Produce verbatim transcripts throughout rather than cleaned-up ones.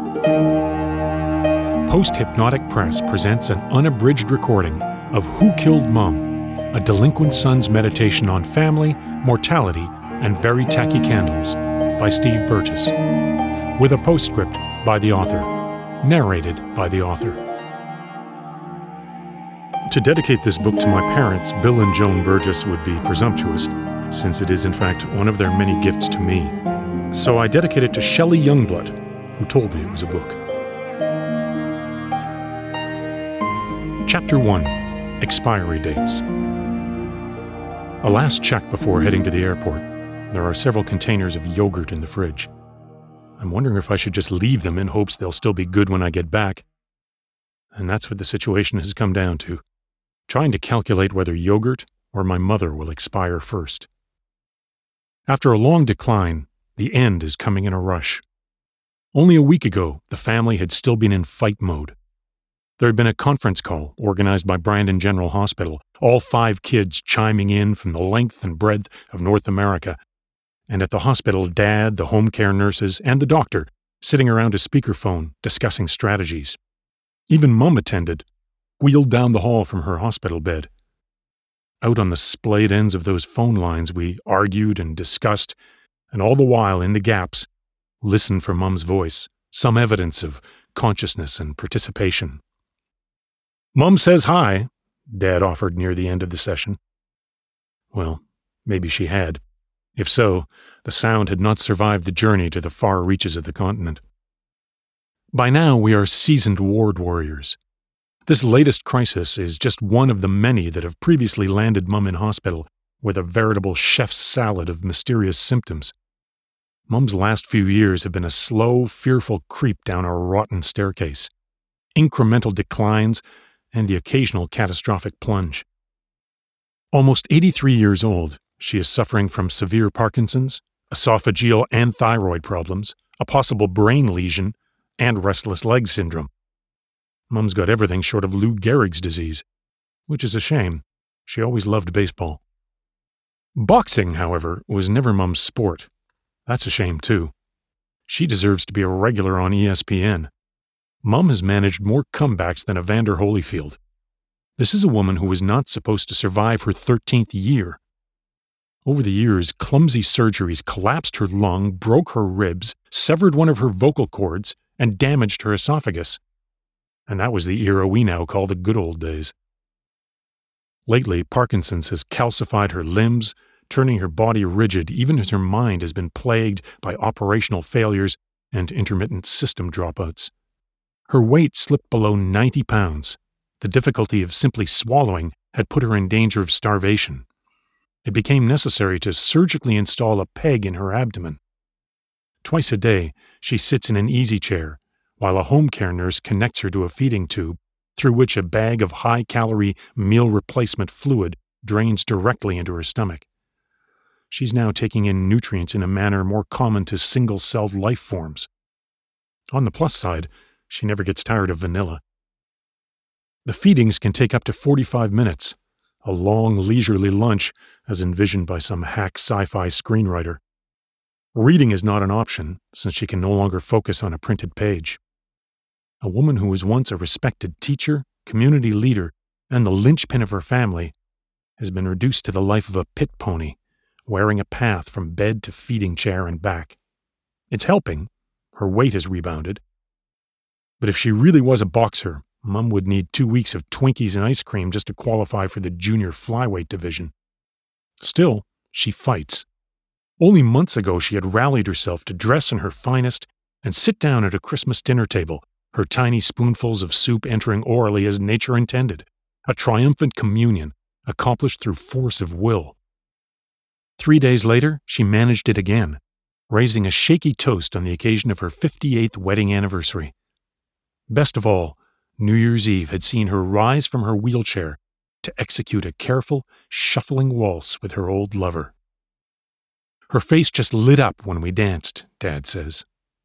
Post-Hypnotic Press presents an unabridged recording of Who Killed Mum? A Delinquent Son's Meditation on Family, Mortality, and Very Tacky Candles by Steve Burgess, with a postscript by the author, narrated by the author. To dedicate this book to my parents, Bill and Joan Burgess, would be presumptuous, since it is in fact one of their many gifts to me. So I dedicate it to Shelley Youngblood, who told me it was a book. Chapter one. Expiry Dates. A last check before heading to the airport. There are several containers of yogurt in the fridge. I'm wondering if I should just leave them in hopes they'll still be good when I get back. And that's what the situation has come down to. Trying to calculate whether yogurt or my mother will expire first. After a long decline, the end is coming in a rush. Only a week ago, the family had still been in fight mode. There had been a conference call organized by Brandon General Hospital, all five kids chiming in from the length and breadth of North America, and at the hospital, Dad, the home care nurses, and the doctor sitting around a speakerphone discussing strategies. Even Mum attended, wheeled down the hall from her hospital bed. Out on the splayed ends of those phone lines, we argued and discussed, and all the while, in the gaps, listened for Mum's voice, some evidence of consciousness and participation. "Mum says hi," Dad offered near the end of the session. Well, maybe she had. If so, the sound had not survived the journey to the far reaches of the continent. By now, we are seasoned ward warriors. This latest crisis is just one of the many that have previously landed Mum in hospital with a veritable chef's salad of mysterious symptoms. Mum's last few years have been a slow, fearful creep down a rotten staircase, incremental declines, and the occasional catastrophic plunge. Almost eighty-three years old, she is suffering from severe Parkinson's, esophageal and thyroid problems, a possible brain lesion, and restless leg syndrome. Mum's got everything short of Lou Gehrig's disease, which is a shame. She always loved baseball. Boxing, however, was never Mum's sport. That's a shame, too. She deserves to be a regular on E S P N. Mum has managed more comebacks than Evander Holyfield. This is a woman who was not supposed to survive her thirteenth year. Over the years, clumsy surgeries collapsed her lung, broke her ribs, severed one of her vocal cords, and damaged her esophagus. And that was the era we now call the good old days. Lately, Parkinson's has calcified her limbs, turning her body rigid even as her mind has been plagued by operational failures and intermittent system dropouts. Her weight slipped below ninety pounds. The difficulty of simply swallowing had put her in danger of starvation. It became necessary to surgically install a peg in her abdomen. Twice a day, she sits in an easy chair, while a home care nurse connects her to a feeding tube, through which a bag of high-calorie meal replacement fluid drains directly into her stomach. She's now taking in nutrients in a manner more common to single-celled life forms. On the plus side, she never gets tired of vanilla. The feedings can take up to forty-five minutes, a long, leisurely lunch as envisioned by some hack sci-fi screenwriter. Reading is not an option, since she can no longer focus on a printed page. A woman who was once a respected teacher, community leader, and the linchpin of her family has been reduced to the life of a pit pony, wearing a path from bed to feeding chair and back. It's helping. Her weight has rebounded. But if she really was a boxer, Mum would need two weeks of Twinkies and ice cream just to qualify for the junior flyweight division. Still, she fights. Only months ago she had rallied herself to dress in her finest and sit down at a Christmas dinner table, her tiny spoonfuls of soup entering orally as nature intended, a triumphant communion accomplished through force of will. Three days later, she managed it again, raising a shaky toast on the occasion of her fifty-eighth wedding anniversary. Best of all, New Year's Eve had seen her rise from her wheelchair to execute a careful, shuffling waltz with her old lover. Her face just lit up when we danced, Dad says.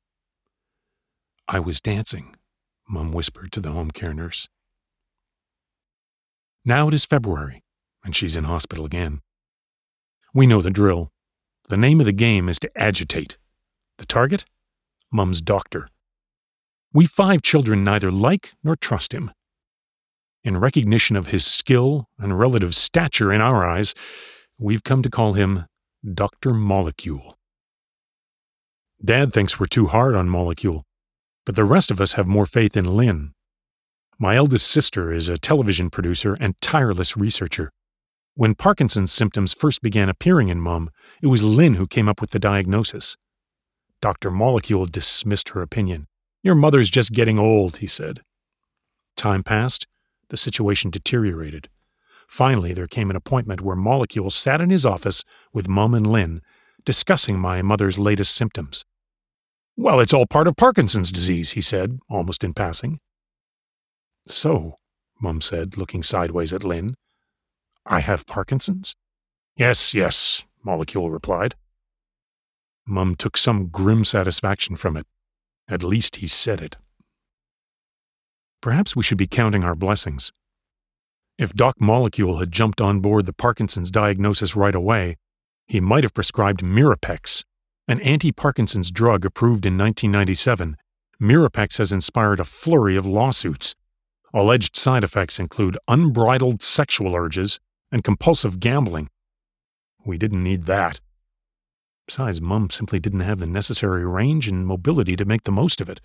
"I was dancing," Mum whispered to the home care nurse. Now it is February, and she's in hospital again. We know the drill. The name of the game is to agitate. The target? Mum's doctor. We five children neither like nor trust him. In recognition of his skill and relative stature in our eyes, we've come to call him Doctor Molecule. Dad thinks we're too hard on Molecule, but the rest of us have more faith in Lynn. My eldest sister is a television producer and tireless researcher. When Parkinson's symptoms first began appearing in Mum, it was Lynn who came up with the diagnosis. Doctor Molecule dismissed her opinion. "Your mother's just getting old," he said. Time passed. The situation deteriorated. Finally, there came an appointment where Molecule sat in his office with Mum and Lynn, discussing my mother's latest symptoms. "Well, it's all part of Parkinson's disease," he said, almost in passing. "So," Mum said, looking sideways at Lynn, "I have Parkinson's?" "Yes, yes," Molecule replied. Mum took some grim satisfaction from it. At least he said it. Perhaps we should be counting our blessings. If Doc Molecule had jumped on board the Parkinson's diagnosis right away, he might have prescribed Mirapex, an anti-Parkinson's drug approved in nineteen ninety-seven. Mirapex has inspired a flurry of lawsuits. Alleged side effects include unbridled sexual urges and compulsive gambling. We didn't need that. Besides, Mum simply didn't have the necessary range and mobility to make the most of it.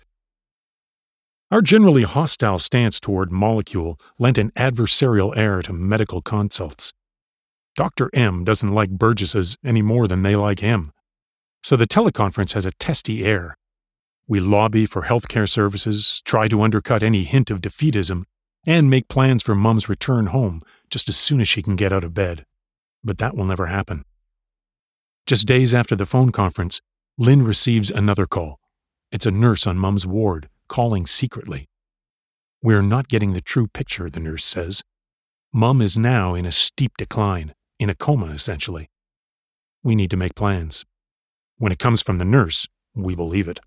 Our generally hostile stance toward Molecule lent an adversarial air to medical consults. Doctor M doesn't like Burgesses any more than they like him, so the teleconference has a testy air. We lobby for healthcare services, try to undercut any hint of defeatism, and make plans for Mum's return home just as soon as she can get out of bed. But that will never happen. Just days after the phone conference, Lynn receives another call. It's a nurse on Mum's ward, calling secretly. "We're not getting the true picture," the nurse says. "Mum is now in a steep decline, in a coma essentially. We need to make plans." When it comes from the nurse, we believe it.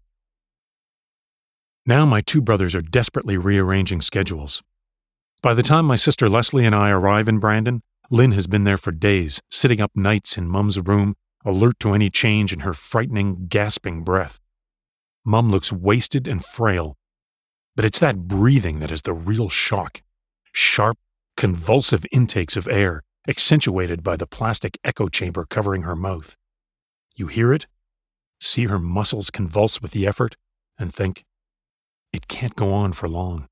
Now my two brothers are desperately rearranging schedules. By the time my sister Leslie and I arrive in Brandon, Lynn has been there for days, sitting up nights in Mum's room, alert to any change in her frightening, gasping breath. Mum looks wasted and frail, but it's that breathing that is the real shock. Sharp, convulsive intakes of air, accentuated by the plastic echo chamber covering her mouth. You hear it, see her muscles convulse with the effort, and think, it can't go on for long.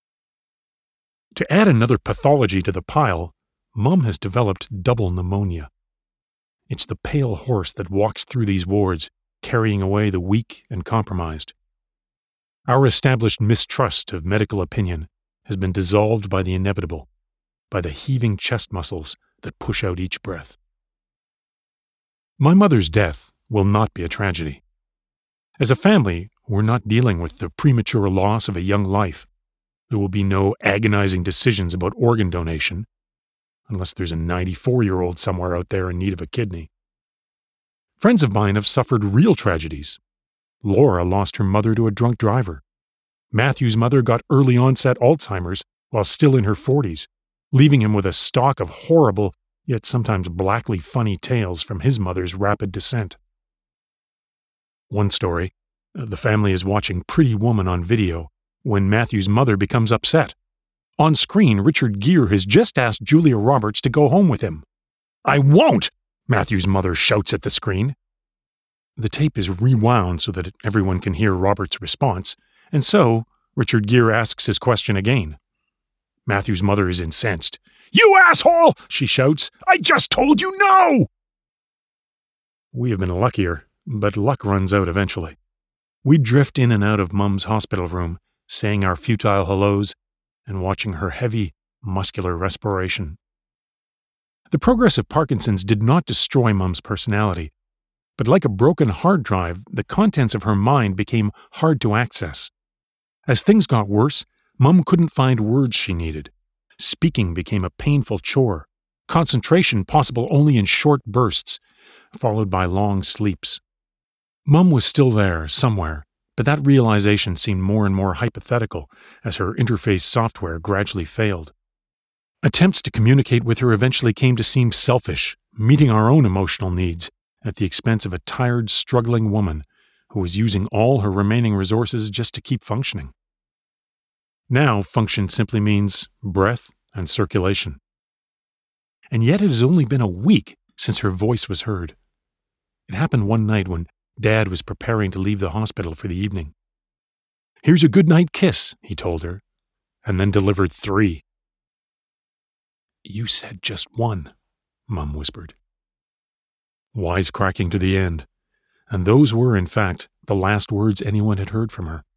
To add another pathology to the pile, Mum has developed double pneumonia. It's the pale horse that walks through these wards, carrying away the weak and compromised. Our established mistrust of medical opinion has been dissolved by the inevitable, by the heaving chest muscles that push out each breath. My mother's death will not be a tragedy. As a family, we're not dealing with the premature loss of a young life. There will be no agonizing decisions about organ donation, unless there's a ninety-four-year-old somewhere out there in need of a kidney. Friends of mine have suffered real tragedies. Laura lost her mother to a drunk driver. Matthew's mother got early-onset Alzheimer's while still in her forties, leaving him with a stock of horrible, yet sometimes blackly funny tales from his mother's rapid descent. One story, the family is watching Pretty Woman on video when Matthew's mother becomes upset. On screen, Richard Gere has just asked Julia Roberts to go home with him. "I won't!" Matthew's mother shouts at the screen. The tape is rewound so that everyone can hear Roberts' response, and so Richard Gere asks his question again. Matthew's mother is incensed. "You asshole!" she shouts. "I just told you no!" We have been luckier, but luck runs out eventually. We drift in and out of Mum's hospital room, saying our futile hellos and watching her heavy, muscular respiration. The progress of Parkinson's did not destroy Mum's personality, but like a broken hard drive, the contents of her mind became hard to access. As things got worse, Mum couldn't find words she needed. Speaking became a painful chore, concentration possible only in short bursts, followed by long sleeps. Mum was still there, somewhere, but that realization seemed more and more hypothetical as her interface software gradually failed. Attempts to communicate with her eventually came to seem selfish, meeting our own emotional needs at the expense of a tired, struggling woman who was using all her remaining resources just to keep functioning. Now function simply means breath and circulation. And yet it has only been a week since her voice was heard. It happened one night when Dad was preparing to leave the hospital for the evening. "Here's a good-night kiss," he told her, and then delivered three. "You said just one," Mum whispered. Wisecracking to the end, and those were, in fact, the last words anyone had heard from her.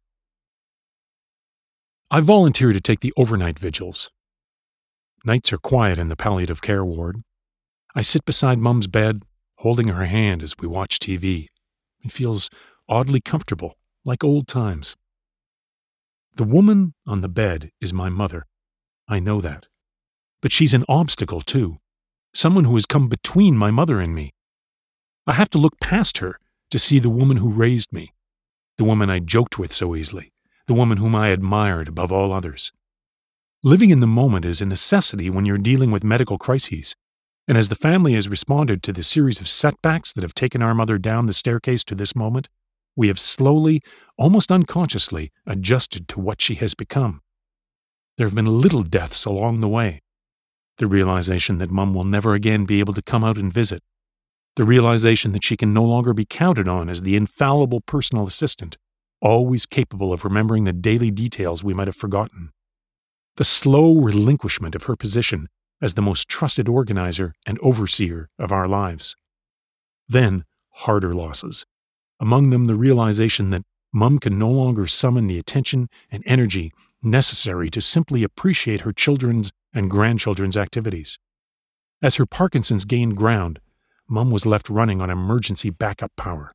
I volunteer to take the overnight vigils. Nights are quiet in the palliative care ward. I sit beside Mum's bed, holding her hand as we watch T V. It feels oddly comfortable, like old times. The woman on the bed is my mother. I know that. But she's an obstacle, too. Someone who has come between my mother and me. I have to look past her to see the woman who raised me, the woman I joked with so easily, the woman whom I admired above all others. Living in the moment is a necessity when you're dealing with medical crises, and as the family has responded to the series of setbacks that have taken our mother down the staircase to this moment, we have slowly, almost unconsciously, adjusted to what she has become. There have been little deaths along the way. The realization that Mum will never again be able to come out and visit. The realization that she can no longer be counted on as the infallible personal assistant, always capable of remembering the daily details we might have forgotten. The slow relinquishment of her position as the most trusted organizer and overseer of our lives. Then, harder losses. Among them, the realization that Mum can no longer summon the attention and energy necessary to simply appreciate her children's and grandchildren's activities. As her Parkinson's gained ground, Mum was left running on emergency backup power.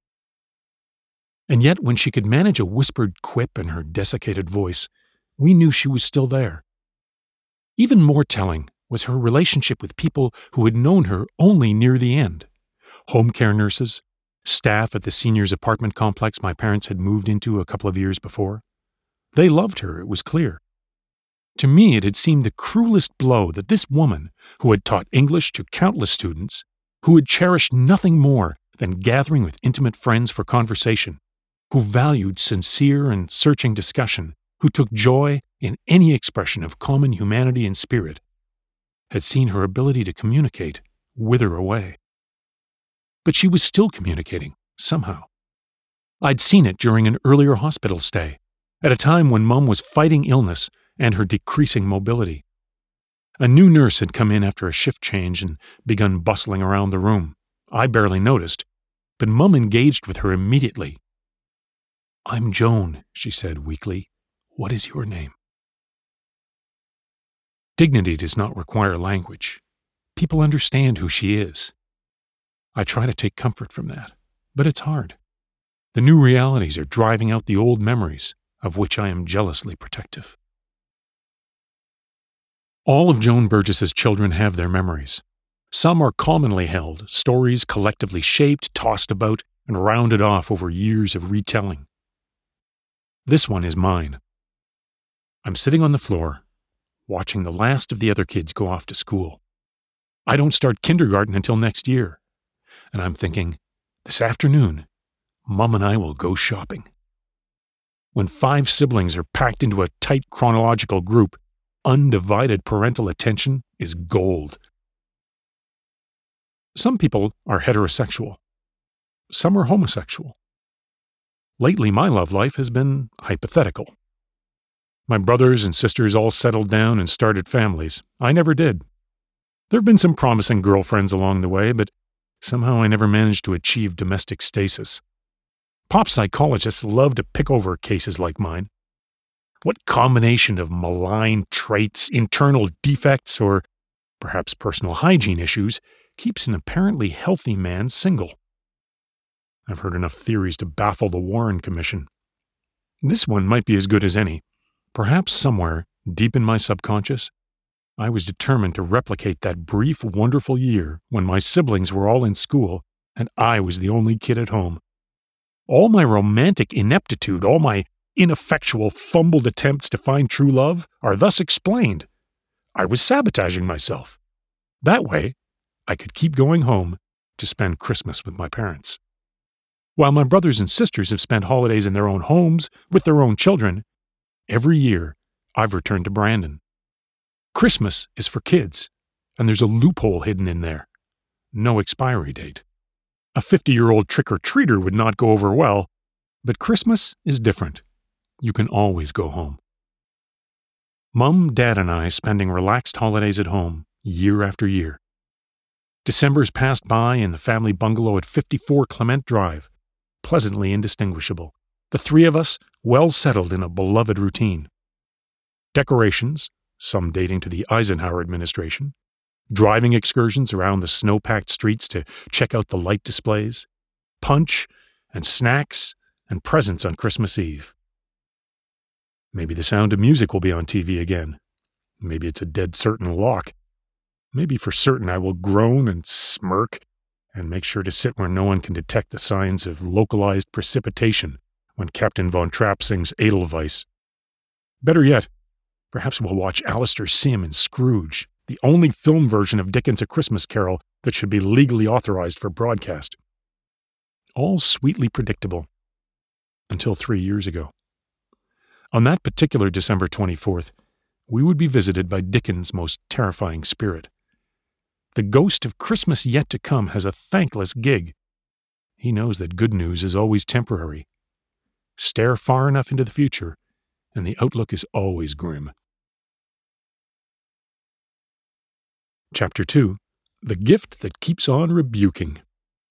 And yet, when she could manage a whispered quip in her desiccated voice, we knew she was still there. Even more telling was her relationship with people who had known her only near the end. Home care nurses, staff at the seniors' apartment complex my parents had moved into a couple of years before. They loved her, it was clear. To me, it had seemed the cruelest blow that this woman, who had taught English to countless students, who had cherished nothing more than gathering with intimate friends for conversation, who valued sincere and searching discussion, who took joy in any expression of common humanity and spirit, had seen her ability to communicate wither away. But she was still communicating, somehow. I'd seen it during an earlier hospital stay, at a time when Mum was fighting illness and her decreasing mobility. A new nurse had come in after a shift change and begun bustling around the room. I barely noticed, but Mum engaged with her immediately. "I'm Joan," she said weakly. "What is your name?" Dignity does not require language. People understand who she is. I try to take comfort from that, but it's hard. The new realities are driving out the old memories, of which I am jealously protective. All of Joan Burgess's children have their memories. Some are commonly held, stories collectively shaped, tossed about, and rounded off over years of retelling. This one is mine. I'm sitting on the floor, watching the last of the other kids go off to school. I don't start kindergarten until next year, and I'm thinking, this afternoon, Mum and I will go shopping. When five siblings are packed into a tight chronological group, undivided parental attention is gold. Some people are heterosexual. Some are homosexual. Lately, my love life has been hypothetical. My brothers and sisters all settled down and started families. I never did. There have been some promising girlfriends along the way, but somehow I never managed to achieve domestic stasis. Pop psychologists love to pick over cases like mine. What combination of malign traits, internal defects, or perhaps personal hygiene issues keeps an apparently healthy man single? I've heard enough theories to baffle the Warren Commission. This one might be as good as any. Perhaps somewhere, deep in my subconscious, I was determined to replicate that brief, wonderful year when my siblings were all in school and I was the only kid at home. All my romantic ineptitude, all my ineffectual, fumbled attempts to find true love are thus explained. I was sabotaging myself. That way, I could keep going home to spend Christmas with my parents. While my brothers and sisters have spent holidays in their own homes with their own children, every year I've returned to Brandon. Christmas is for kids, and there's a loophole hidden in there. No expiry date. A fifty-year-old trick-or-treater would not go over well, but Christmas is different. You can always go home. Mum, Dad, and I spending relaxed holidays at home, year after year. Decembers passed by in the family bungalow at fifty-four Clement Drive, pleasantly indistinguishable, the three of us well settled in a beloved routine. Decorations, some dating to the Eisenhower administration, driving excursions around the snow-packed streets to check out the light displays, punch and snacks and presents on Christmas Eve. Maybe The Sound of Music will be on T V again. Maybe it's a dead certain lock. Maybe for certain I will groan and smirk and make sure to sit where no one can detect the signs of localized precipitation when Captain Von Trapp sings Edelweiss. Better yet, perhaps we'll watch Alistair Sim in Scrooge, the only film version of Dickens' A Christmas Carol that should be legally authorized for broadcast. All sweetly predictable. Until three years ago. On that particular December twenty-fourth, we would be visited by Dickens' most terrifying spirit. The ghost of Christmas yet to come has a thankless gig. He knows that good news is always temporary. Stare far enough into the future, and the outlook is always grim. Chapter two. The Gift That Keeps on Rebuking.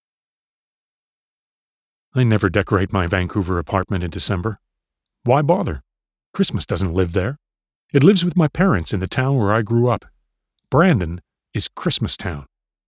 I never decorate my Vancouver apartment in December. Why bother? Christmas doesn't live there. It lives with my parents in the town where I grew up. Brandon is Christmas Town.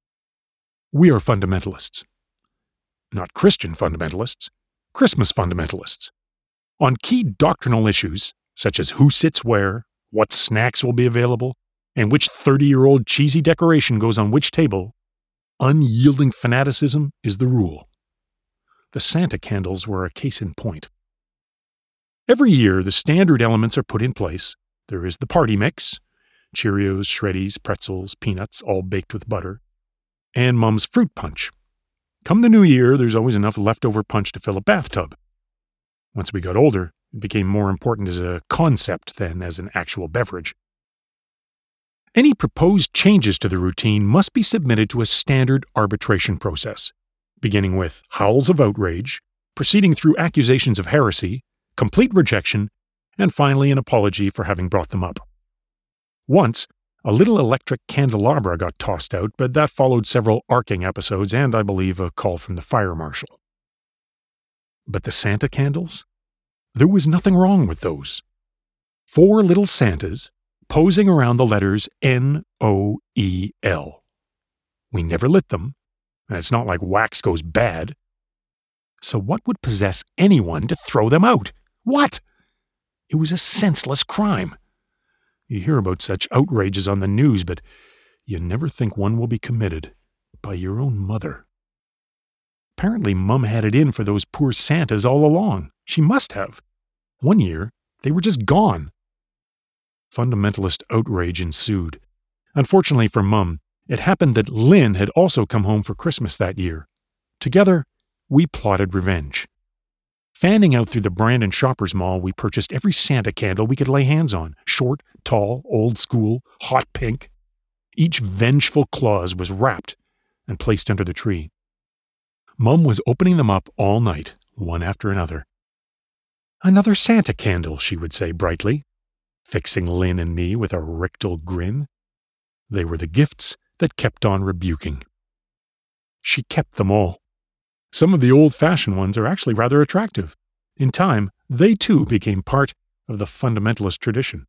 We are fundamentalists. Not Christian fundamentalists, Christmas fundamentalists. On key doctrinal issues, such as who sits where, what snacks will be available, and which thirty-year-old cheesy decoration goes on which table, unyielding fanaticism is the rule. The Santa candles were a case in point. Every year, the standard elements are put in place. There is the party mix, Cheerios, Shreddies, pretzels, peanuts, all baked with butter, and Mum's fruit punch. Come the new year, there's always enough leftover punch to fill a bathtub. Once we got older, it became more important as a concept than as an actual beverage. Any proposed changes to the routine must be submitted to a standard arbitration process, beginning with howls of outrage, proceeding through accusations of heresy, complete rejection, and finally an apology for having brought them up. Once, a little electric candelabra got tossed out, but that followed several arcing episodes and, I believe, a call from the fire marshal. But the Santa candles? There was nothing wrong with those. Four little Santas posing around the letters N O E L. We never lit them, and it's not like wax goes bad. So what would possess anyone to throw them out? What? It was a senseless crime. You hear about such outrages on the news, but you never think one will be committed by your own mother. Apparently, Mum had it in for those poor Santas all along. She must have. One year, they were just gone. Fundamentalist outrage ensued. Unfortunately for Mum, it happened that Lynn had also come home for Christmas that year. Together, we plotted revenge. Fanning out through the Brandon Shoppers Mall, we purchased every Santa candle we could lay hands on, short, tall, old school, hot pink. Each vengeful clause was wrapped and placed under the tree. Mum was opening them up all night, one after another. "Another Santa candle," she would say brightly, fixing Lynn and me with a rictal grin. They were the gifts that kept on rebuking. She kept them all. Some of the old-fashioned ones are actually rather attractive. In time, they too became part of the fundamentalist tradition.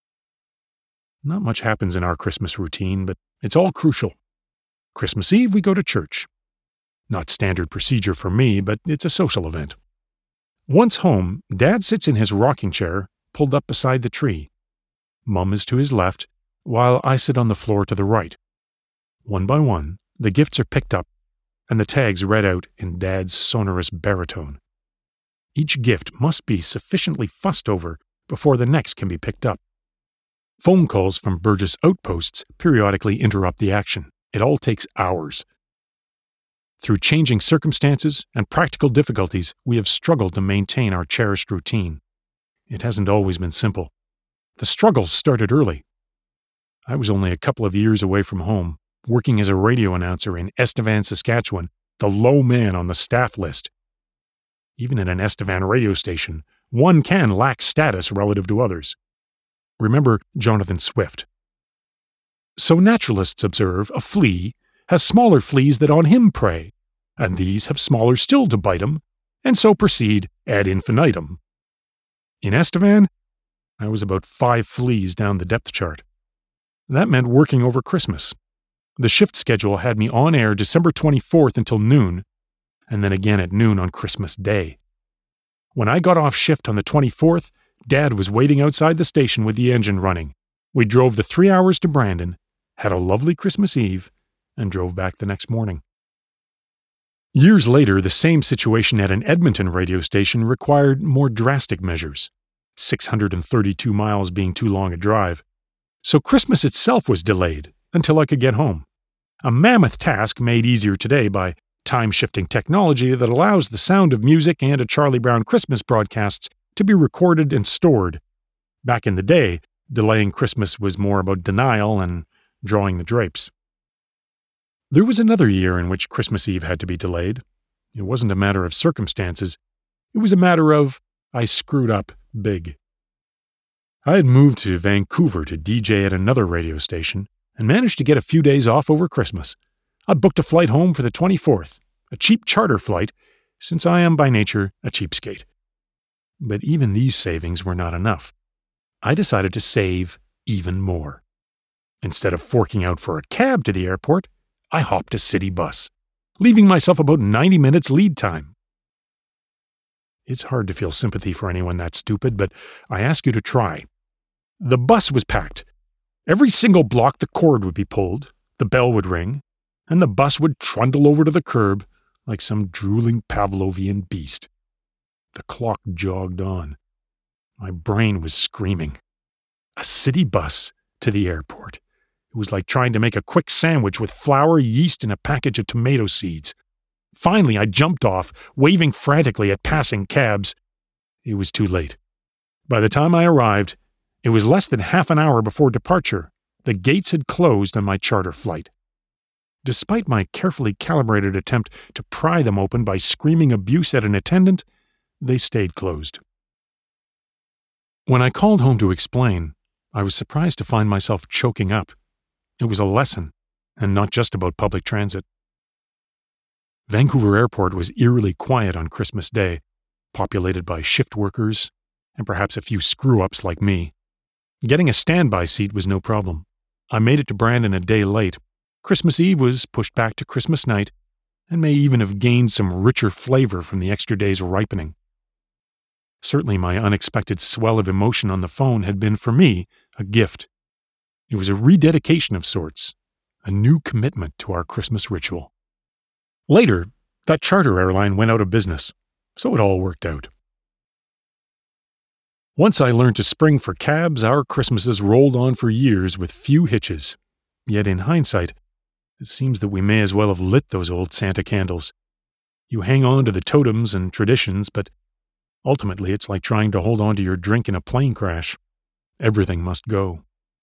Not much happens in our Christmas routine, but it's all crucial. Christmas Eve, we go to church. Not standard procedure for me, but it's a social event. Once home, Dad sits in his rocking chair, pulled up beside the tree. Mum is to his left, while I sit on the floor to the right. One by one, the gifts are picked up, and the tags read out in Dad's sonorous baritone. Each gift must be sufficiently fussed over before the next can be picked up. Phone calls from Burgess outposts periodically interrupt the action. It all takes hours. Through changing circumstances and practical difficulties, we have struggled to maintain our cherished routine. It hasn't always been simple. the struggle started early. I was only a couple of years away from home, working as a radio announcer in Estevan, Saskatchewan, the low man on the staff list. Even at an Estevan radio station, one can lack status relative to others. Remember Jonathan Swift. So naturalists observe a flea has smaller fleas that on him prey, and these have smaller still to bite him, and so proceed ad infinitum. In Estevan, I was about five fleas down the depth chart. That meant working over Christmas. The shift schedule had me on air December twenty-fourth until noon, and then again at noon on Christmas Day. When I got off shift on the twenty-fourth, Dad was waiting outside the station with the engine running. We drove the three hours to Brandon, had a lovely Christmas Eve, and drove back the next morning. Years later, the same situation at an Edmonton radio station required more drastic measures, six hundred thirty-two miles being too long a drive. So Christmas itself was delayed until I could get home. A mammoth task made easier today by time-shifting technology that allows the sound of music and a Charlie Brown Christmas broadcasts to be recorded and stored. Back in the day, delaying Christmas was more about denial and drawing the drapes. There was another year in which Christmas Eve had to be delayed. It wasn't a matter of circumstances. It was a matter of I screwed up big. I had moved to Vancouver to D J at another radio station and managed to get a few days off over Christmas. I booked a flight home for the twenty-fourth, a cheap charter flight, since I am by nature a cheapskate. But even these savings were not enough. I decided to save even more. Instead of forking out for a cab to the airport, I hopped a city bus, leaving myself about ninety minutes lead time. It's hard to feel sympathy for anyone that stupid, but I ask you to try. The bus was packed. Every single block the cord would be pulled, the bell would ring, and the bus would trundle over to the curb like some drooling Pavlovian beast. The clock jogged on. My brain was screaming. A city bus to the airport. It was like trying to make a quick sandwich with flour, yeast, and a package of tomato seeds. Finally, I jumped off, waving frantically at passing cabs. It was too late. By the time I arrived, it was less than half an hour before departure. The gates had closed on my charter flight. Despite my carefully calibrated attempt to pry them open by screaming abuse at an attendant, they stayed closed. When I called home to explain, I was surprised to find myself choking up. It was a lesson, and not just about public transit. Vancouver Airport was eerily quiet on Christmas Day, populated by shift workers and perhaps a few screw-ups like me. Getting a standby seat was no problem. I made it to Brandon a day late. Christmas Eve was pushed back to Christmas night, and may even have gained some richer flavor from the extra day's ripening. Certainly my unexpected swell of emotion on the phone had been, for me, a gift. It was a rededication of sorts, a new commitment to our Christmas ritual. Later, that charter airline went out of business, so it all worked out. Once I learned to spring for cabs, our Christmases rolled on for years with few hitches. Yet in hindsight, it seems that we may as well have lit those old Santa candles. You hang on to the totems and traditions, but ultimately it's like trying to hold on to your drink in a plane crash. Everything must go.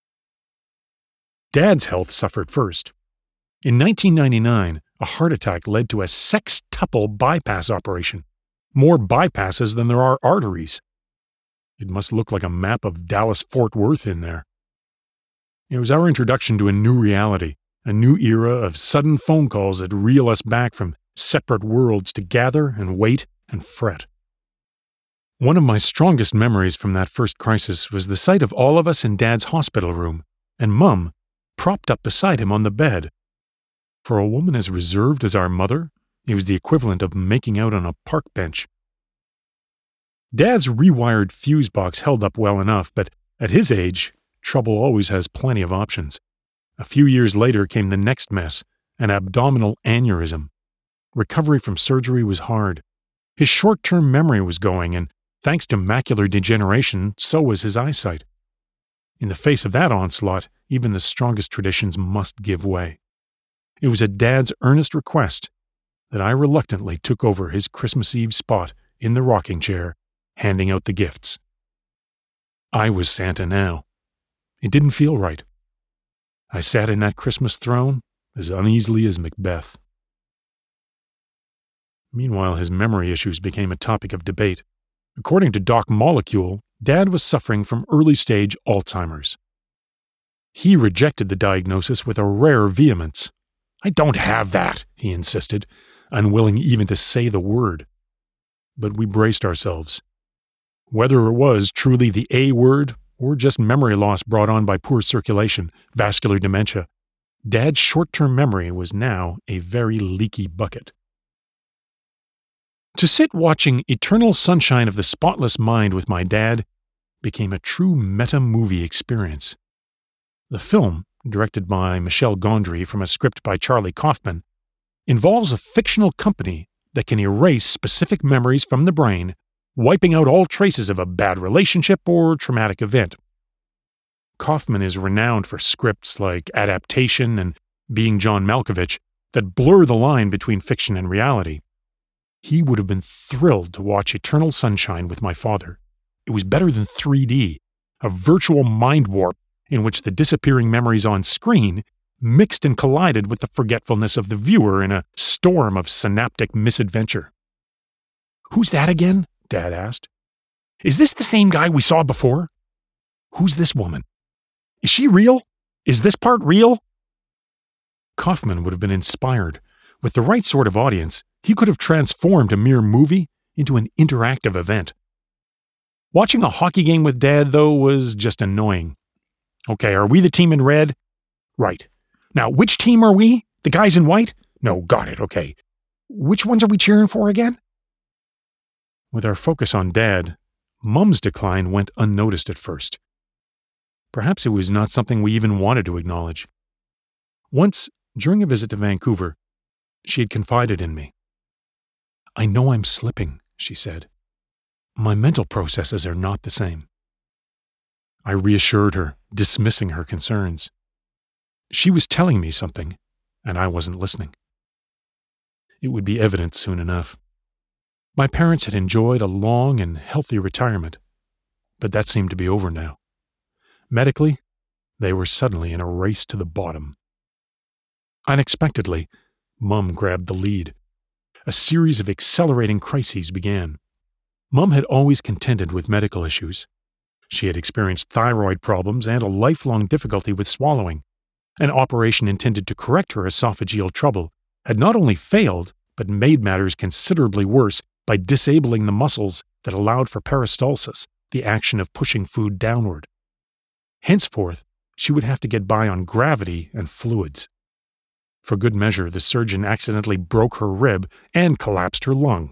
Dad's health suffered first. In nineteen ninety-nine, a heart attack led to a sextuple bypass operation. More bypasses than there are arteries. It must look like a map of Dallas-Fort Worth in there. It was our introduction to a new reality, a new era of sudden phone calls that reel us back from separate worlds to gather and wait and fret. One of my strongest memories from that first crisis was the sight of all of us in Dad's hospital room, and Mum propped up beside him on the bed. For a woman as reserved as our mother, it was the equivalent of making out on a park bench. Dad's rewired fuse box held up well enough, but at his age, trouble always has plenty of options. A few years later came the next mess, an abdominal aneurysm. Recovery from surgery was hard. His short-term memory was going, and thanks to macular degeneration, so was his eyesight. In the face of that onslaught, even the strongest traditions must give way. It was at Dad's earnest request that I reluctantly took over his Christmas Eve spot in the rocking chair, handing out the gifts. I was Santa now. It didn't feel right. I sat in that Christmas throne as uneasily as Macbeth. Meanwhile, his memory issues became a topic of debate. According to Doc Molecule, Dad was suffering from early-stage Alzheimer's. He rejected the diagnosis with a rare vehemence. "I don't have that," he insisted, unwilling even to say the word. But we braced ourselves. Whether it was truly the A word, or just memory loss brought on by poor circulation, vascular dementia, Dad's short-term memory was now a very leaky bucket. To sit watching Eternal Sunshine of the Spotless Mind with my dad became a true meta-movie experience. The film, directed by Michel Gondry from a script by Charlie Kaufman, involves a fictional company that can erase specific memories from the brain, wiping out all traces of a bad relationship or traumatic event. Kaufman is renowned for scripts like Adaptation and Being John Malkovich that blur the line between fiction and reality. He would have been thrilled to watch Eternal Sunshine with my father. It was better than three D, a virtual mind warp in which the disappearing memories on screen mixed and collided with the forgetfulness of the viewer in a storm of synaptic misadventure. "Who's that again?" Dad asked. "Is this the same guy we saw before? Who's this woman? Is she real? Is this part real?" Kaufman would have been inspired. With the right sort of audience, he could have transformed a mere movie into an interactive event. Watching a hockey game with Dad, though, was just annoying. "Okay, are we the team in red?" "Right. Now, which team are we? The guys in white?" "No, got it, okay. Which ones are we cheering for again?" With our focus on Dad, Mum's decline went unnoticed at first. Perhaps it was not something we even wanted to acknowledge. Once, during a visit to Vancouver, she had confided in me. "I know I'm slipping," she said. "My mental processes are not the same." I reassured her, dismissing her concerns. She was telling me something, and I wasn't listening. It would be evident soon enough. My parents had enjoyed a long and healthy retirement, but that seemed to be over now. Medically, they were suddenly in a race to the bottom. Unexpectedly, Mum grabbed the lead. A series of accelerating crises began. Mum had always contended with medical issues. She had experienced thyroid problems and a lifelong difficulty with swallowing. An operation intended to correct her esophageal trouble had not only failed, but made matters considerably worse by disabling the muscles that allowed for peristalsis, the action of pushing food downward. Henceforth, she would have to get by on gravity and fluids. For good measure, the surgeon accidentally broke her rib and collapsed her lung.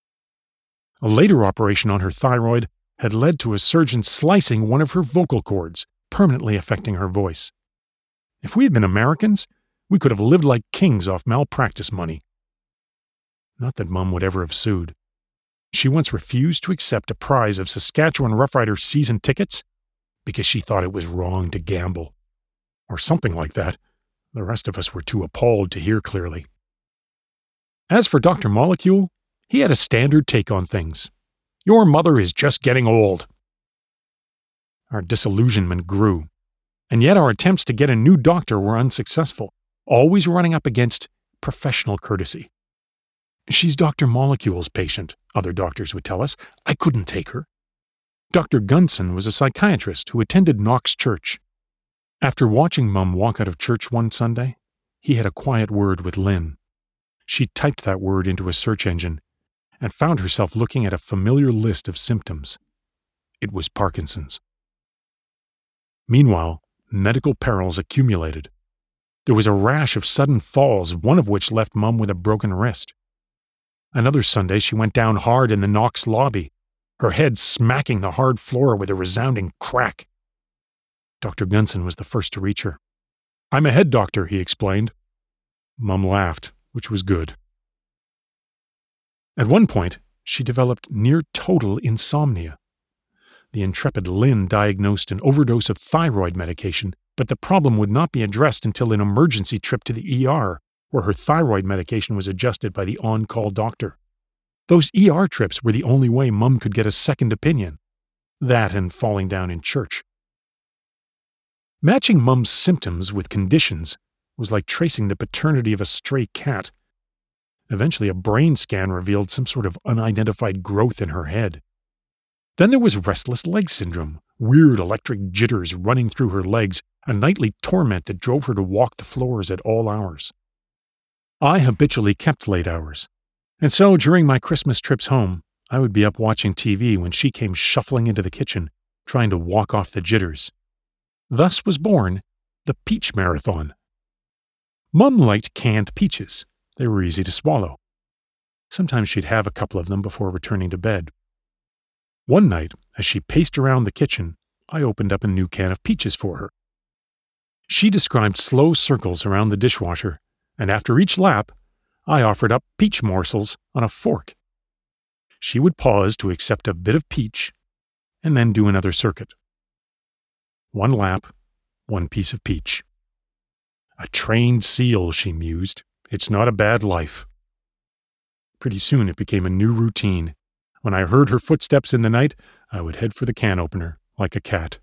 A later operation on her thyroid had led to a surgeon slicing one of her vocal cords, permanently affecting her voice. If we had been Americans, we could have lived like kings off malpractice money. Not that Mum would ever have sued. She once refused to accept a prize of Saskatchewan Roughrider season tickets because she thought it was wrong to gamble. Or something like that. The rest of us were too appalled to hear clearly. As for Doctor Molecule, he had a standard take on things. "Your mother is just getting old." Our disillusionment grew, and yet our attempts to get a new doctor were unsuccessful, always running up against professional courtesy. "She's Doctor Molecule's patient," other doctors would tell us. "I couldn't take her." Doctor Gunson was a psychiatrist who attended Knox Church. After watching Mum walk out of church one Sunday, he had a quiet word with Lynn. She typed that word into a search engine and found herself looking at a familiar list of symptoms. It was Parkinson's. Meanwhile, medical perils accumulated. There was a rash of sudden falls, one of which left Mum with a broken wrist. Another Sunday she went down hard in the Knox lobby, her head smacking the hard floor with a resounding crack. Doctor Gunson was the first to reach her. "I'm a head doctor," he explained. Mum laughed, which was good. At one point, she developed near-total insomnia. The intrepid Lynn diagnosed an overdose of thyroid medication, but the problem would not be addressed until an emergency trip to the E R, where her thyroid medication was adjusted by the on-call doctor. Those E R trips were the only way Mum could get a second opinion. That and falling down in church. Matching Mum's symptoms with conditions was like tracing the paternity of a stray cat. Eventually, a brain scan revealed some sort of unidentified growth in her head. Then there was restless leg syndrome, weird electric jitters running through her legs, a nightly torment that drove her to walk the floors at all hours. I habitually kept late hours, and so during my Christmas trips home, I would be up watching T V when she came shuffling into the kitchen, trying to walk off the jitters. Thus was born the Peach Marathon. Mum liked canned peaches. They were easy to swallow. Sometimes she'd have a couple of them before returning to bed. One night, as she paced around the kitchen, I opened up a new can of peaches for her. She described slow circles around the dishwasher, and after each lap, I offered up peach morsels on a fork. She would pause to accept a bit of peach, and then do another circuit. One lap, one piece of peach. A trained seal, she mused. It's not a bad life. Pretty soon it became a new routine. When I heard her footsteps in the night, I would head for the can opener, like a cat.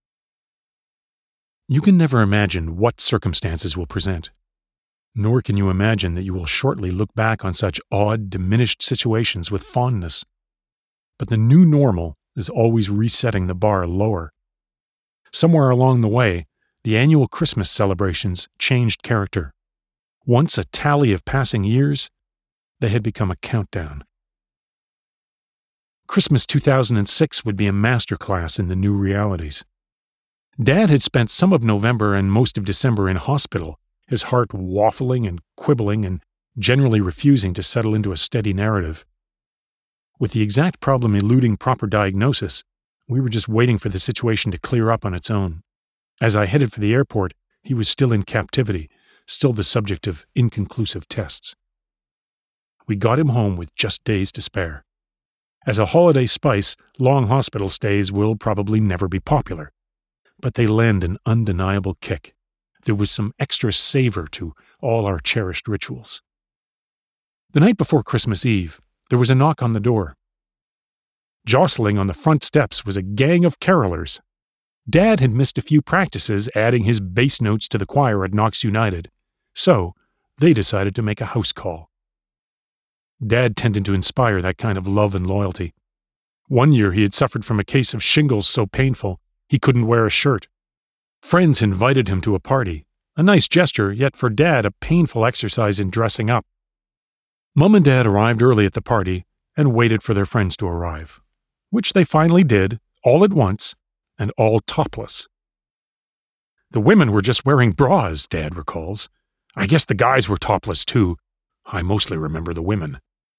You can never imagine what circumstances will present. Nor can you imagine that you will shortly look back on such odd, diminished situations with fondness. But the new normal is always resetting the bar lower. Somewhere along the way, the annual Christmas celebrations changed character. Once a tally of passing years, they had become a countdown. Christmas two thousand six would be a masterclass in the new realities. Dad had spent some of November and most of December in hospital, his heart waffling and quibbling and generally refusing to settle into a steady narrative. With the exact problem eluding proper diagnosis, we were just waiting for the situation to clear up on its own. As I headed for the airport, he was still in captivity, still the subject of inconclusive tests. We got him home with just days to spare. As a holiday spice, long hospital stays will probably never be popular, but they lend an undeniable kick. There was some extra savor to all our cherished rituals. The night before Christmas Eve, there was a knock on the door. Jostling on the front steps was a gang of carolers. Dad had missed a few practices adding his bass notes to the choir at Knox United, so they decided to make a house call. Dad tended to inspire that kind of love and loyalty. One year he had suffered from a case of shingles so painful he couldn't wear a shirt. Friends invited him to a party, a nice gesture, yet for Dad a painful exercise in dressing up. Mum and Dad arrived early at the party and waited for their friends to arrive, which they finally did, all at once, and all topless. The women were just wearing bras, Dad recalls. I guess the guys were topless too. I mostly remember the women.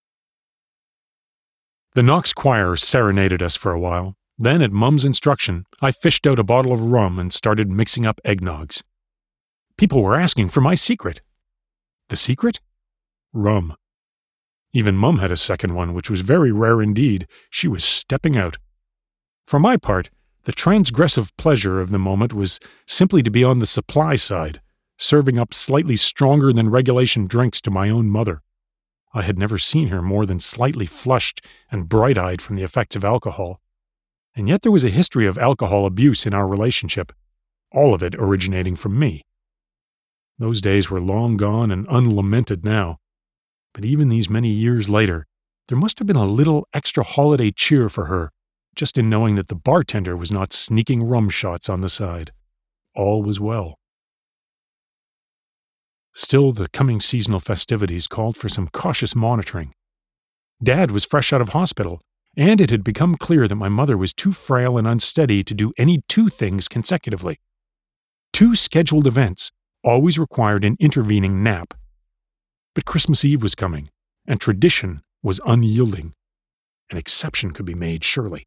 The Knox choir serenaded us for a while. Then, at Mum's instruction, I fished out a bottle of rum and started mixing up eggnogs. People were asking for my secret. The secret? Rum. Even Mum had a second one, which was very rare indeed. She was stepping out. For my part, the transgressive pleasure of the moment was simply to be on the supply side, serving up slightly stronger than regulation drinks to my own mother. I had never seen her more than slightly flushed and bright-eyed from the effects of alcohol. And yet there was a history of alcohol abuse in our relationship, all of it originating from me. Those days were long gone and unlamented now. But even these many years later, there must have been a little extra holiday cheer for her, just in knowing that the bartender was not sneaking rum shots on the side. All was well. Still, the coming seasonal festivities called for some cautious monitoring. Dad was fresh out of hospital, and it had become clear that my mother was too frail and unsteady to do any two things consecutively. Two scheduled events always required an intervening nap. But Christmas Eve was coming, and tradition was unyielding. An exception could be made, surely.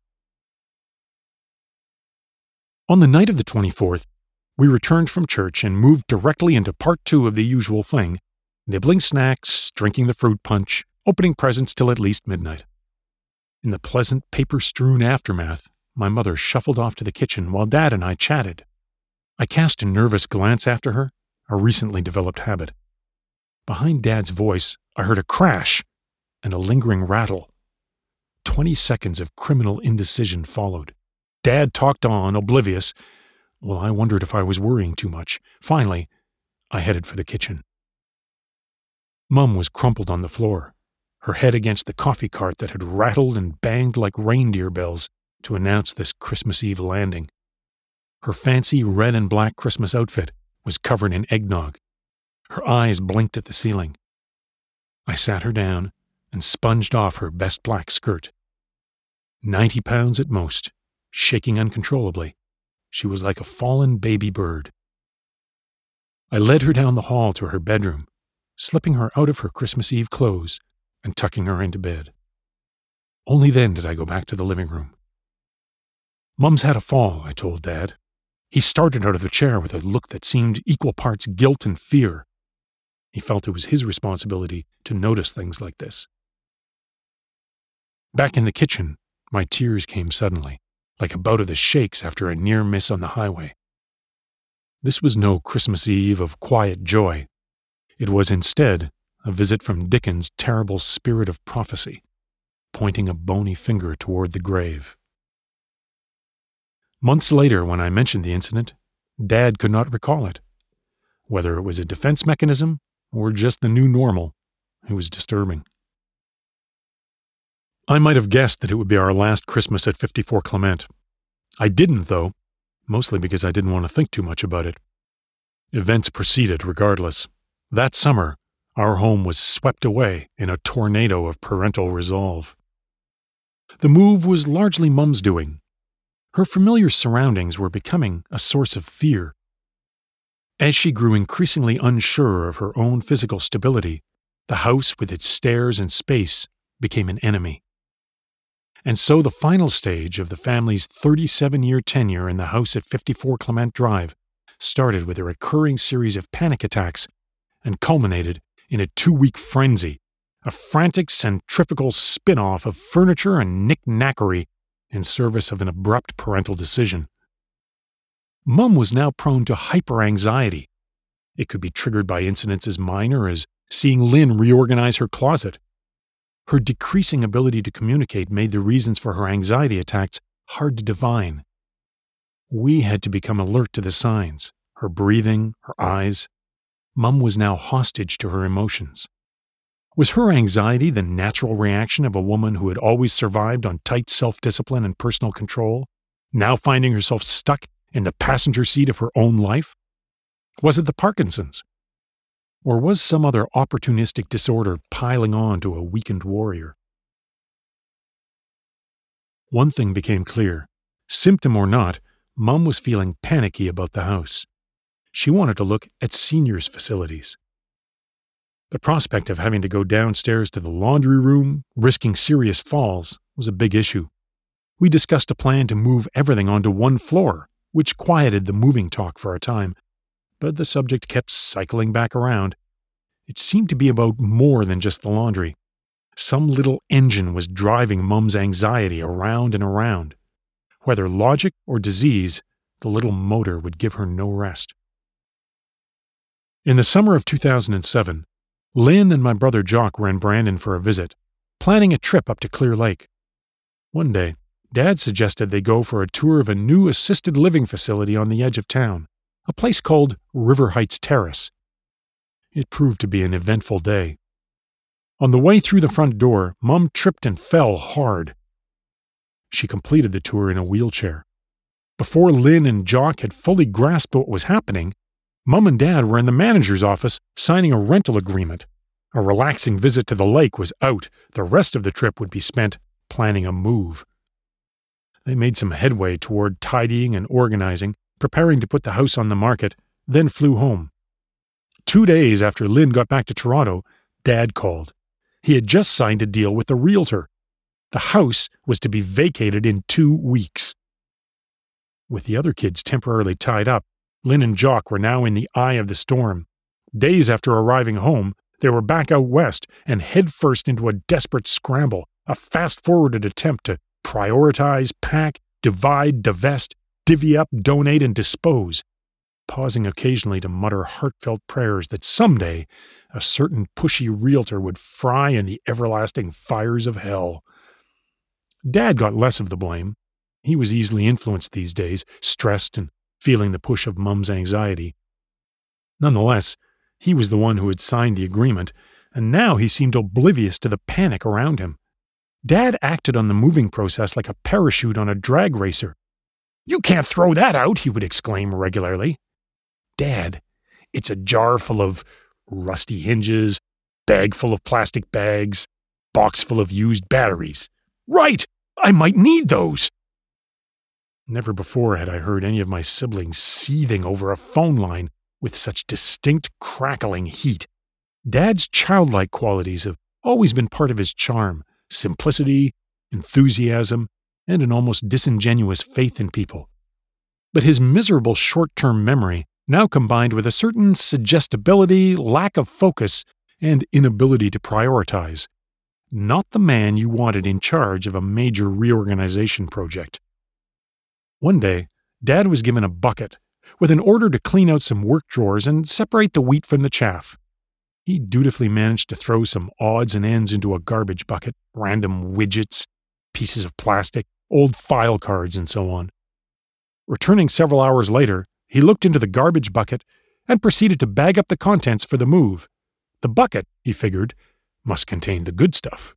On the night of the twenty-fourth, we returned from church and moved directly into part two of the usual thing, nibbling snacks, drinking the fruit punch, opening presents till at least midnight. In the pleasant, paper-strewn aftermath, my mother shuffled off to the kitchen while Dad and I chatted. I cast a nervous glance after her, a recently developed habit. Behind Dad's voice, I heard a crash and a lingering rattle. Twenty seconds of criminal indecision followed. Dad talked on, oblivious, Well, I wondered if I was worrying too much. Finally, I headed for the kitchen. Mum was crumpled on the floor, her head against the coffee cart that had rattled and banged like reindeer bells to announce this Christmas Eve landing. Her fancy red and black Christmas outfit was covered in eggnog. Her eyes blinked at the ceiling. I sat her down and sponged off her best black skirt. Ninety pounds at most, shaking uncontrollably, she was like a fallen baby bird. I led her down the hall to her bedroom, slipping her out of her Christmas Eve clothes and tucking her into bed. Only then did I go back to the living room. Mum's had a fall, I told Dad. He started out of the chair with a look that seemed equal parts guilt and fear. He felt it was his responsibility to notice things like this. Back in the kitchen, my tears came suddenly, like a bout of the shakes after a near miss on the highway. This was no Christmas Eve of quiet joy. It was instead a visit from Dickens' terrible spirit of prophecy, pointing a bony finger toward the grave. Months later, when I mentioned the incident, Dad could not recall it. Whether it was a defense mechanism or just the new normal, it was disturbing. I might have guessed that it would be our last Christmas at fifty-four Clement. I didn't, though, mostly because I didn't want to think too much about it. Events proceeded regardless. That summer, our home was swept away in a tornado of parental resolve. The move was largely Mum's doing. Her familiar surroundings were becoming a source of fear. As she grew increasingly unsure of her own physical stability, the house with its stairs and space became an enemy. And so the final stage of the family's thirty-seven-year tenure in the house at fifty-four Clement Drive started with a recurring series of panic attacks and culminated in a two-week frenzy, a frantic centrifugal spin-off of furniture and knick-knackery in service of an abrupt parental decision. Mum was now prone to hyper-anxiety. It could be triggered by incidents as minor as seeing Lynn reorganize her closet. Her decreasing ability to communicate made the reasons for her anxiety attacks hard to divine. We had to become alert to the signs, her breathing, her eyes. Mum was now hostage to her emotions. Was her anxiety the natural reaction of a woman who had always survived on tight self-discipline and personal control, now finding herself stuck in the passenger seat of her own life? Was it the Parkinson's? Or was some other opportunistic disorder piling on to a weakened warrior? One thing became clear. Symptom or not, Mum was feeling panicky about the house. She wanted to look at seniors' facilities. The prospect of having to go downstairs to the laundry room, risking serious falls, was a big issue. We discussed a plan to move everything onto one floor, which quieted the moving talk for a time, but the subject kept cycling back around. It seemed to be about more than just the laundry. Some little engine was driving Mum's anxiety around and around. Whether logic or disease, the little motor would give her no rest. In the summer of two thousand seven, Lynn and my brother Jock were in Brandon for a visit, planning a trip up to Clear Lake. One day, Dad suggested they go for a tour of a new assisted living facility on the edge of town, a place called River Heights Terrace. It proved to be an eventful day. On the way through the front door, Mum tripped and fell hard. She completed the tour in a wheelchair. Before Lynn and Jock had fully grasped what was happening, Mum and Dad were in the manager's office signing a rental agreement. A relaxing visit to the lake was out. The rest of the trip would be spent planning a move. They made some headway toward tidying and organizing, preparing to put the house on the market, then flew home. Two days after Lynn got back to Toronto, Dad called. He had just signed a deal with the realtor. The house was to be vacated in two weeks. With the other kids temporarily tied up, Lynn and Jock were now in the eye of the storm. Days after arriving home, they were back out west and headfirst into a desperate scramble, a fast-forwarded attempt to prioritize, pack, divide, divest, divvy up, donate, and dispose, pausing occasionally to mutter heartfelt prayers that someday a certain pushy realtor would fry in the everlasting fires of hell. Dad got less of the blame. He was easily influenced these days, stressed and feeling the push of Mum's anxiety. Nonetheless, he was the one who had signed the agreement, and now he seemed oblivious to the panic around him. Dad acted on the moving process like a parachute on a drag racer. "You can't throw that out," he would exclaim regularly. "Dad, it's a jar full of rusty hinges, bag full of plastic bags, box full of used batteries." "Right! I might need those!" Never before had I heard any of my siblings seething over a phone line with such distinct crackling heat. Dad's childlike qualities have always been part of his charm: simplicity, enthusiasm, and an almost disingenuous faith in people. But his miserable short-term memory now combined with a certain suggestibility, lack of focus, and inability to prioritize. Not the man you wanted in charge of a major reorganization project. One day, Dad was given a bucket with an order to clean out some work drawers and separate the wheat from the chaff. He dutifully managed to throw some odds and ends into a garbage bucket, random widgets, pieces of plastic, old file cards, and so on. Returning several hours later, he looked into the garbage bucket and proceeded to bag up the contents for the move. The bucket, he figured, must contain the good stuff.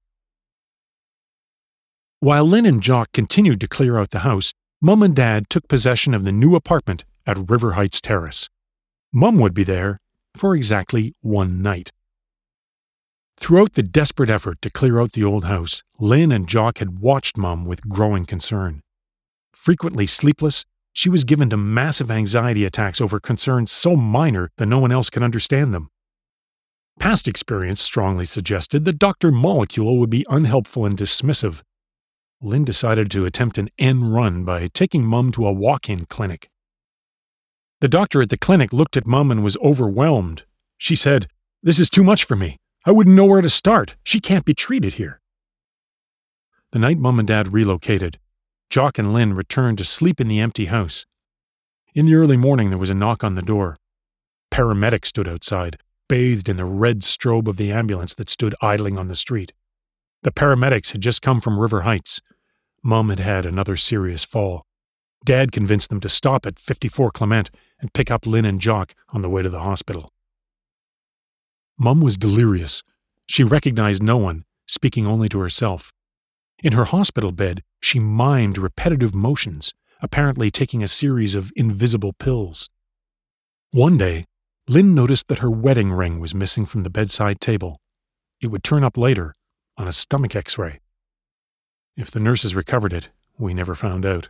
While Lynn and Jock continued to clear out the house, Mum and Dad took possession of the new apartment at River Heights Terrace. Mum would be there for exactly one night. Throughout the desperate effort to clear out the old house, Lynn and Jock had watched Mum with growing concern. Frequently sleepless, she was given to massive anxiety attacks over concerns so minor that no one else could understand them. Past experience strongly suggested that Doctor Molecule would be unhelpful and dismissive. Lynn decided to attempt an end run by taking Mum to a walk-in clinic. The doctor at the clinic looked at Mum and was overwhelmed. She said, "This is too much for me. I wouldn't know where to start. She can't be treated here." The night Mum and Dad relocated, Jock and Lynn returned to sleep in the empty house. In the early morning there was a knock on the door. Paramedics stood outside, bathed in the red strobe of the ambulance that stood idling on the street. The paramedics had just come from River Heights. Mum had had another serious fall. Dad convinced them to stop at fifty-four Clement and pick up Lynn and Jock on the way to the hospital. Mum was delirious. She recognized no one, speaking only to herself. In her hospital bed, she mimed repetitive motions, apparently taking a series of invisible pills. One day, Lynn noticed that her wedding ring was missing from the bedside table. It would turn up later, on a stomach x-ray. If the nurses recovered it, we never found out.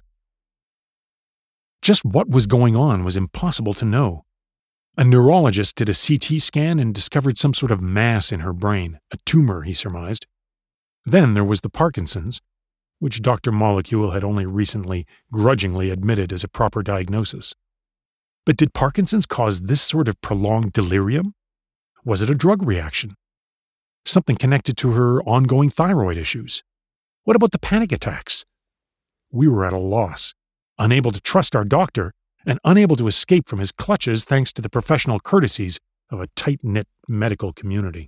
Just what was going on was impossible to know. A neurologist did a C T scan and discovered some sort of mass in her brain, a tumor, he surmised. Then there was the Parkinson's, which Doctor Molecule had only recently grudgingly admitted as a proper diagnosis. But did Parkinson's cause this sort of prolonged delirium? Was it a drug reaction? Something connected to her ongoing thyroid issues? What about the panic attacks? We were at a loss, unable to trust our doctor and unable to escape from his clutches thanks to the professional courtesies of a tight-knit medical community.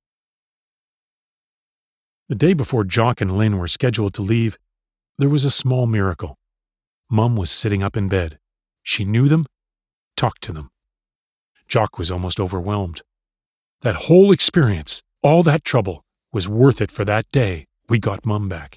The day before Jock and Lynn were scheduled to leave, there was a small miracle. Mum was sitting up in bed. She knew them, talked to them. Jock was almost overwhelmed. That whole experience, all that trouble, was worth it for that day we got Mum back.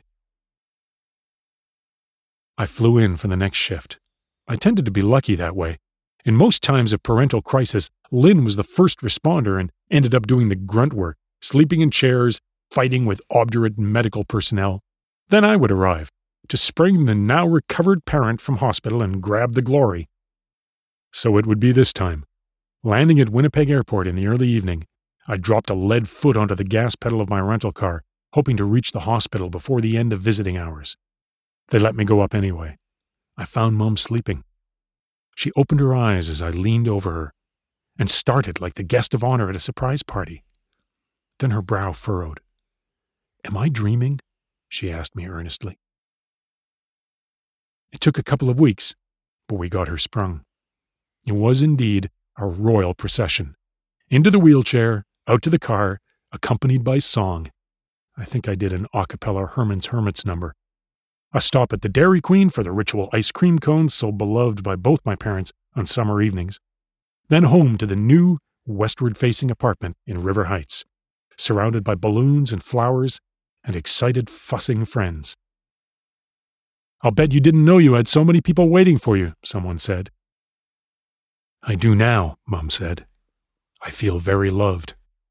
I flew in for the next shift. I tended to be lucky that way. In most times of parental crisis, Lynn was the first responder and ended up doing the grunt work, sleeping in chairs, fighting with obdurate medical personnel. Then I would arrive, to spring the now recovered parent from hospital and grab the glory. So it would be this time. Landing at Winnipeg Airport in the early evening, I dropped a lead foot onto the gas pedal of my rental car, hoping to reach the hospital before the end of visiting hours. They let me go up anyway. I found Mum sleeping. She opened her eyes as I leaned over her, and started like the guest of honor at a surprise party. Then her brow furrowed. "Am I dreaming?" she asked me earnestly. It took a couple of weeks, but we got her sprung. It was indeed a royal procession. Into the wheelchair, out to the car, accompanied by song. I think I did an a cappella Herman's Hermits number. a stop at the Dairy Queen for the ritual ice cream cones so beloved by both my parents on summer evenings, then home to the new, westward-facing apartment in River Heights, surrounded by balloons and flowers and excited, fussing friends. "I'll bet you didn't know you had so many people waiting for you," someone said. "I do now," Mom said. "I feel very loved."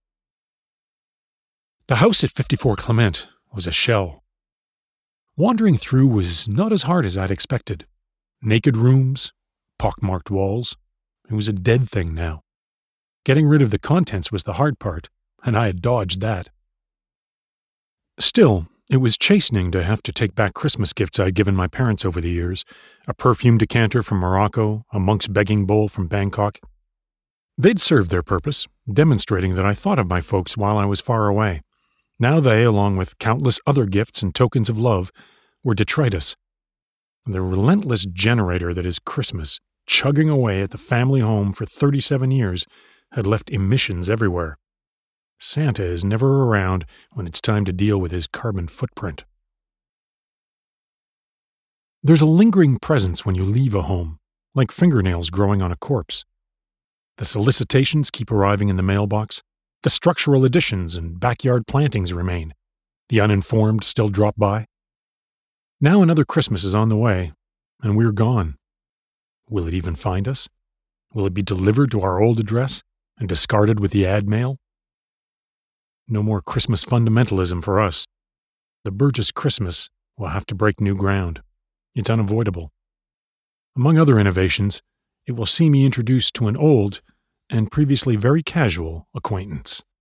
The house at fifty-four Clement was a shell. Wandering through was not as hard as I'd expected. Naked rooms, pockmarked walls. It was a dead thing now. Getting rid of the contents was the hard part, and I had dodged that. Still, it was chastening to have to take back Christmas gifts I'd given my parents over the years, a perfume decanter from Morocco, a monk's begging bowl from Bangkok. They'd served their purpose, demonstrating that I thought of my folks while I was far away. Now they, along with countless other gifts and tokens of love, were detritus. The relentless generator that is Christmas, chugging away at the family home for thirty-seven years, had left emissions everywhere. Santa is never around when it's time to deal with his carbon footprint. There's a lingering presence when you leave a home, like fingernails growing on a corpse. The solicitations keep arriving in the mailbox. The structural additions and backyard plantings remain. The uninformed still drop by. Now another Christmas is on the way, and we're gone. Will it even find us? Will it be delivered to our old address and discarded with the ad mail? No more Christmas fundamentalism for us. The Burgess Christmas will have to break new ground. It's unavoidable. Among other innovations, it will see me introduced to an old and previously very casual acquaintance.